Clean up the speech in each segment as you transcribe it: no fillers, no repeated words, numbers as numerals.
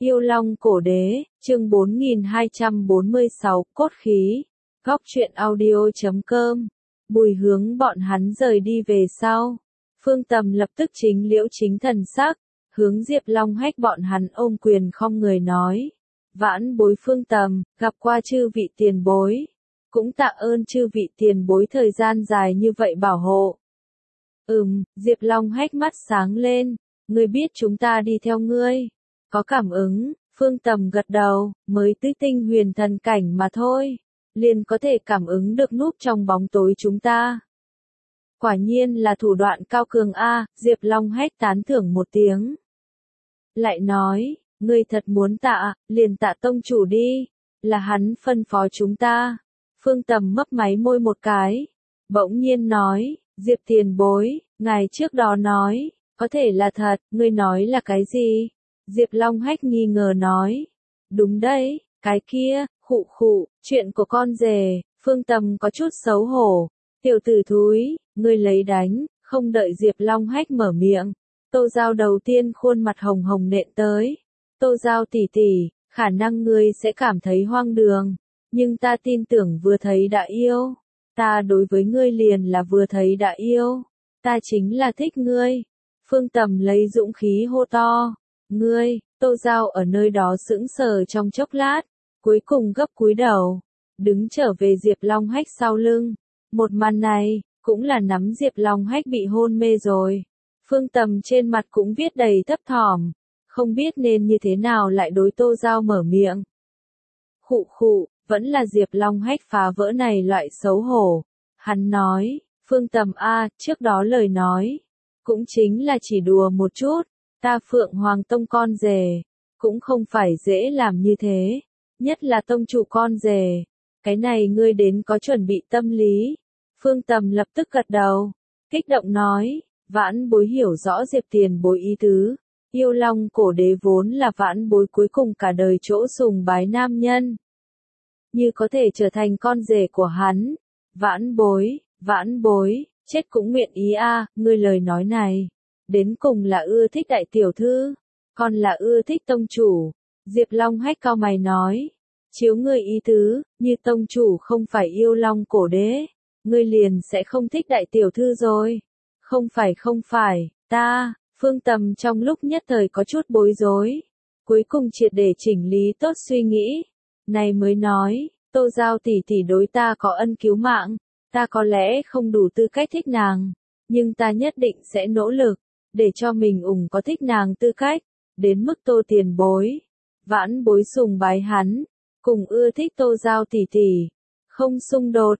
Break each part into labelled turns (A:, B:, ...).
A: Yêu Long Cổ Đế, chương 4246, cốt khí. Góc truyện audio.com. Bùi Hướng bọn hắn rời đi về sau. Phương Tầm lập tức chính liễu chính thần sắc, hướng Diệp Long Hách bọn hắn ôm quyền không người nói. Vãn bối Phương Tầm, gặp qua chư vị tiền bối. Cũng tạ ơn chư vị tiền bối thời gian dài như vậy bảo hộ. Diệp Long Hách mắt sáng lên, ngươi biết chúng ta đi theo ngươi. Có cảm ứng, Phương Tầm gật đầu, mới tứ tinh huyền thần cảnh mà thôi. Liền có thể cảm ứng được núp trong bóng tối chúng ta. Quả nhiên là thủ đoạn cao cường a, Diệp Long Hách tán thưởng một tiếng. Lại nói, ngươi thật muốn tạ, liền tạ tông chủ đi, là hắn phân phó chúng ta. Phương Tầm mấp máy môi một cái, bỗng nhiên nói, Diệp tiền bối, ngài trước đó nói, có thể là thật, ngươi nói là cái gì? Diệp Long Hách nghi ngờ nói, đúng đấy, cái kia, khụ, chuyện của con rể. Phương Tầm có chút xấu hổ, tiểu tử thúi, ngươi lấy đánh, không đợi Diệp Long Hách mở miệng. Tô Giao đầu tiên khuôn mặt hồng hồng nện tới, Tô Giao tỷ tỷ, khả năng ngươi sẽ cảm thấy hoang đường, nhưng ta tin tưởng vừa thấy đã yêu, ta đối với ngươi liền là vừa thấy đã yêu, ta chính là thích ngươi. Phương Tầm lấy dũng khí hô to, ngươi. Tô Giao ở nơi đó sững sờ trong chốc lát, cuối cùng gấp cúi đầu, đứng trở về Diệp Long Hách sau lưng. Một màn này, cũng là nắm Diệp Long Hách bị hôn mê rồi. Phương Tầm trên mặt cũng viết đầy thấp thỏm, không biết nên như thế nào lại đối Tô Giao mở miệng. Khụ, vẫn là Diệp Long Hách phá vỡ này loại xấu hổ. Hắn nói, Phương Tầm a, trước đó lời nói, cũng chính là chỉ đùa một chút, ta Phượng Hoàng Tông con rể, cũng không phải dễ làm như thế, nhất là tông chủ con rể, cái này ngươi đến có chuẩn bị tâm lý. Phương Tầm lập tức gật đầu, kích động nói, vãn bối hiểu rõ Diệp tiền bối ý tứ, Yêu Long Cổ Đế vốn là vãn bối cuối cùng cả đời chỗ sùng bái nam nhân. Như có thể trở thành con rể của hắn, vãn bối, chết cũng nguyện ý a. Ngươi lời nói này, đến cùng là ưa thích đại tiểu thư, còn là ưa thích tông chủ. Diệp Long Hách cau mày nói, chiếu ngươi ý tứ, như tông chủ không phải Yêu Long Cổ Đế, ngươi liền sẽ không thích đại tiểu thư rồi. Không phải, ta. Phương Tầm trong lúc nhất thời có chút bối rối, cuối cùng triệt để chỉnh lý tốt suy nghĩ, này mới nói, Tô Giao tỷ tỷ đối ta có ân cứu mạng, ta có lẽ không đủ tư cách thích nàng, nhưng ta nhất định sẽ nỗ lực, để cho mình có thích nàng tư cách, đến mức Tô tiền bối, vãn bối sùng bái hắn, cùng ưa thích Tô Giao tỷ tỷ, không xung đột,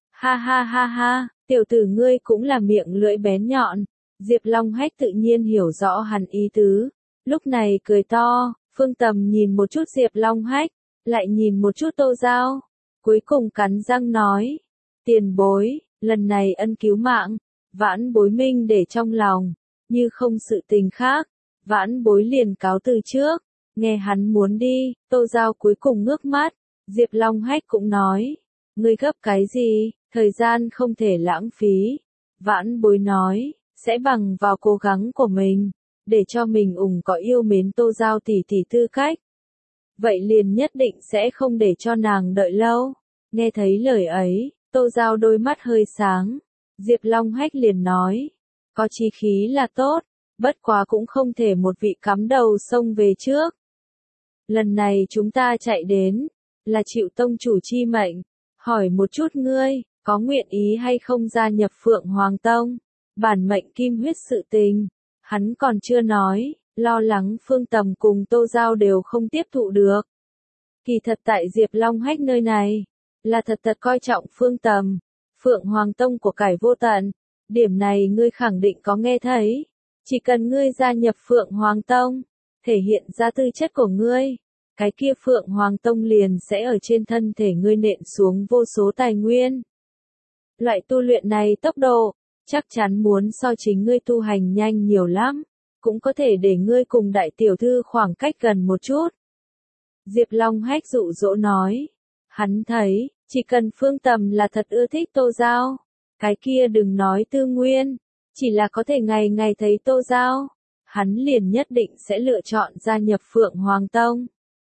A: ha, tiểu tử ngươi cũng là miệng lưỡi bén nhọn. Diệp Long Hách tự nhiên hiểu rõ hắn ý tứ, lúc này cười to. Phương Tầm nhìn một chút Diệp Long Hách, lại nhìn một chút Tô Giao, cuối cùng cắn răng nói, tiền bối, lần này ân cứu mạng, vãn bối minh để trong lòng, như không sự tình khác, vãn bối liền cáo từ trước. Nghe hắn muốn đi, Tô Giao cuối cùng ngước mắt, Diệp Long Hách cũng nói, ngươi gấp cái gì, thời gian không thể lãng phí. Vãn bối nói, sẽ bằng vào cố gắng của mình, để cho mình có yêu mến Tô Giao tỷ tỷ tư cách. Vậy liền nhất định sẽ không để cho nàng đợi lâu. Nghe thấy lời ấy, Tô Giao đôi mắt hơi sáng. Diệp Long Hách liền nói, có chí khí là tốt, bất quá cũng không thể một vị cắm đầu xông về trước. Lần này chúng ta chạy đến, là chịu tông chủ chi mệnh, hỏi một chút ngươi, có nguyện ý hay không gia nhập Phượng Hoàng Tông? Bản mệnh kim huyết sự tình, hắn còn chưa nói, lo lắng Phương Tầm cùng Tô Giao đều không tiếp thụ được. Kỳ thật tại Diệp Long Hách nơi này, là thật coi trọng Phương Tầm, Phượng Hoàng Tông của cải vô tận, điểm này ngươi khẳng định có nghe thấy, chỉ cần ngươi gia nhập Phượng Hoàng Tông, thể hiện ra tư chất của ngươi, cái kia Phượng Hoàng Tông liền sẽ ở trên thân thể ngươi nện xuống vô số tài nguyên. Loại tu luyện này tốc độ, chắc chắn muốn so chính ngươi tu hành nhanh nhiều lắm, cũng có thể để ngươi cùng đại tiểu thư khoảng cách gần một chút. Diệp Long Hách dụ dỗ nói, hắn thấy, chỉ cần Phương Tầm là thật ưa thích Tô Giao, cái kia đừng nói tư nguyên, chỉ là có thể ngày ngày thấy Tô Giao, hắn liền nhất định sẽ lựa chọn gia nhập Phượng Hoàng Tông.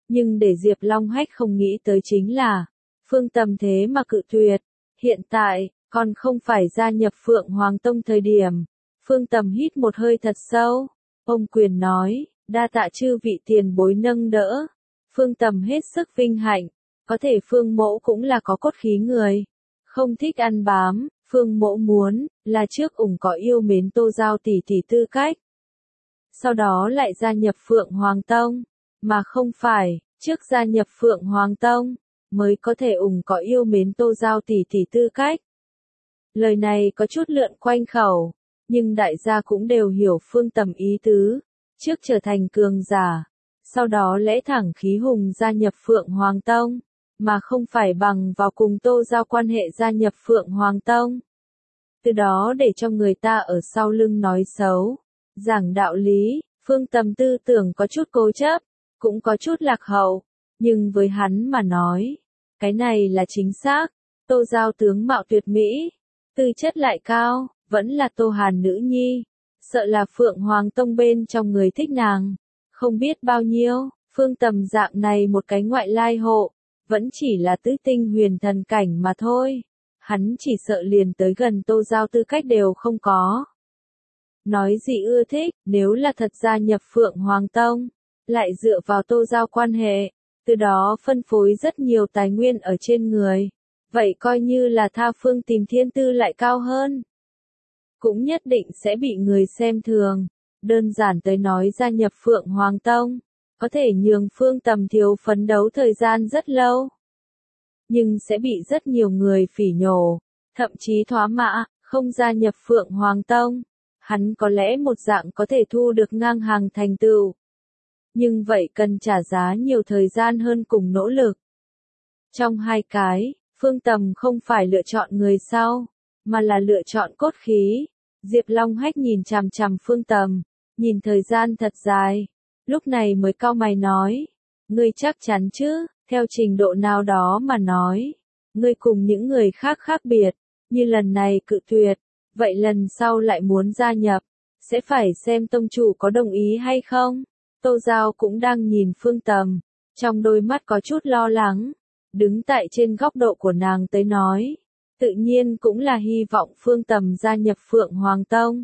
A: Nhưng để Diệp Long Hách không nghĩ tới chính là, Phương Tầm thế mà cự tuyệt. Hiện tại, còn không phải gia nhập Phượng Hoàng Tông thời điểm. Phương Tầm hít một hơi thật sâu. Ông Quyền nói, đa tạ chư vị tiền bối nâng đỡ. Phương Tầm hết sức vinh hạnh. Có thể Phương Mỗ cũng là có cốt khí người. Không thích ăn bám, Phương Mỗ muốn, là trước ủng có yêu mến Tô Giao tỷ tỷ tư cách. Sau đó lại gia nhập Phượng Hoàng Tông. Mà không phải, trước gia nhập Phượng Hoàng Tông, mới có thể ủng có yêu mến Tô Giao tỷ tỷ tư cách. Lời này có chút lượn quanh khẩu, nhưng đại gia cũng đều hiểu Phương Tầm ý tứ. Trước trở thành cường giả, sau đó lẽ thẳng khí hùng gia nhập Phượng Hoàng Tông, mà không phải bằng vào cùng Tô Giao quan hệ gia nhập Phượng Hoàng Tông. Từ đó để cho người ta ở sau lưng nói xấu, giảng đạo lý. Phương Tầm tư tưởng có chút cố chấp, cũng có chút lạc hậu, nhưng với hắn mà nói, cái này là chính xác. Tô Giao tướng mạo tuyệt mỹ, tư chất lại cao, vẫn là Tô Hàn nữ nhi, sợ là Phượng Hoàng Tông bên trong người thích nàng, không biết bao nhiêu. Phương Tầm dạng này một cái ngoại lai hộ, vẫn chỉ là tứ tinh huyền thần cảnh mà thôi, hắn chỉ sợ liền tới gần Tô Giao tư cách đều không có. Nói gì ưa thích, nếu là thật gia nhập Phượng Hoàng Tông, lại dựa vào Tô Giao quan hệ, từ đó phân phối rất nhiều tài nguyên ở trên người, vậy coi như là tha phương tìm thiên tư lại cao hơn. Cũng nhất định sẽ bị người xem thường. Đơn giản tới nói gia nhập Phượng Hoàng Tông, có thể nhường Phương Tầm thiếu phấn đấu thời gian rất lâu. Nhưng sẽ bị rất nhiều người phỉ nhổ, thậm chí thoá mạ, không gia nhập Phượng Hoàng Tông. Hắn có lẽ một dạng có thể thu được ngang hàng thành tựu. Nhưng vậy cần trả giá nhiều thời gian hơn cùng nỗ lực. Trong hai cái, Phương Tầm không phải lựa chọn người sau, mà là lựa chọn cốt khí. Diệp Long Hách nhìn chằm chằm Phương Tầm, nhìn thời gian thật dài, lúc này mới cau mày nói, ngươi chắc chắn chứ, theo trình độ nào đó mà nói, ngươi cùng những người khác khác biệt, như lần này cự tuyệt, vậy lần sau lại muốn gia nhập, sẽ phải xem tông chủ có đồng ý hay không. Tô Giao cũng đang nhìn Phương Tầm, trong đôi mắt có chút lo lắng, đứng tại trên góc độ của nàng tới nói, tự nhiên cũng là hy vọng Phương Tầm gia nhập Phượng Hoàng Tông.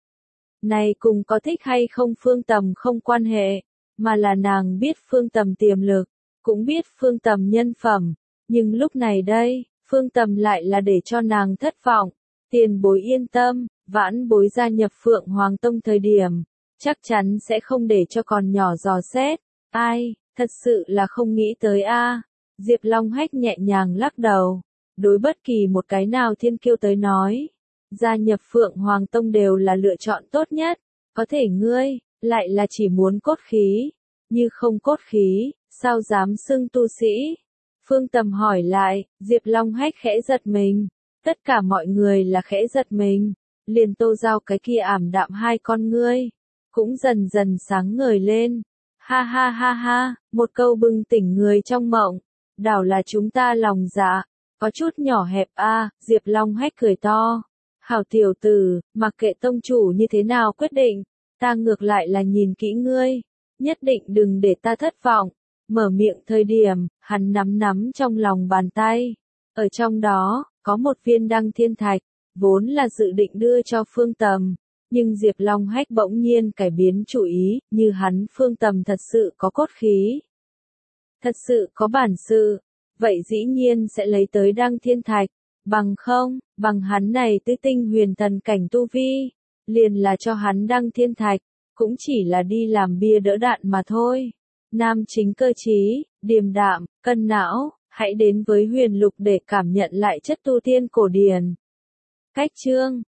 A: Này cùng có thích hay không Phương Tầm không quan hệ, mà là nàng biết Phương Tầm tiềm lực, cũng biết Phương Tầm nhân phẩm, nhưng lúc này đây, Phương Tầm lại là để cho nàng thất vọng. Tiền bối yên tâm, vãn bối gia nhập Phượng Hoàng Tông thời điểm, chắc chắn sẽ không để cho con nhỏ dò xét. Ai, thật sự là không nghĩ tới a. Diệp Long Hách nhẹ nhàng lắc đầu, đối bất kỳ một cái nào thiên kiêu tới nói, gia nhập Phượng Hoàng Tông đều là lựa chọn tốt nhất, có thể ngươi, lại là chỉ muốn cốt khí, như không cốt khí, sao dám xưng tu sĩ. Phương Tầm hỏi lại, Diệp Long Hách khẽ giật mình, tất cả mọi người là khẽ giật mình, liền Tô Giao cái kia ảm đạm hai con ngươi, cũng dần dần sáng ngời lên. Ha ha ha ha, một câu bừng tỉnh người trong mộng, đảo là chúng ta lòng dạ, có chút nhỏ hẹp a. Diệp Long Hách cười to. Hảo tiểu tử, mặc kệ tông chủ như thế nào quyết định, ta ngược lại là nhìn kỹ ngươi, nhất định đừng để ta thất vọng. Mở miệng thời điểm, hắn nắm trong lòng bàn tay. Ở trong đó, có một viên đăng thiên thạch, vốn là dự định đưa cho Phương Tầm. Nhưng Diệp Long Hách bỗng nhiên cải biến chủ ý, như hắn Phương Tầm thật sự có cốt khí, thật sự có bản sự, vậy dĩ nhiên sẽ lấy tới đăng thiên thạch, bằng không, bằng hắn này tứ tinh huyền thần cảnh tu vi, liền là cho hắn đăng thiên thạch, cũng chỉ là đi làm bia đỡ đạn mà thôi. Nam chính cơ trí, điềm đạm, cân não, hãy đến với Huyền Lục để cảm nhận lại chất tu tiên cổ điển. Cách chương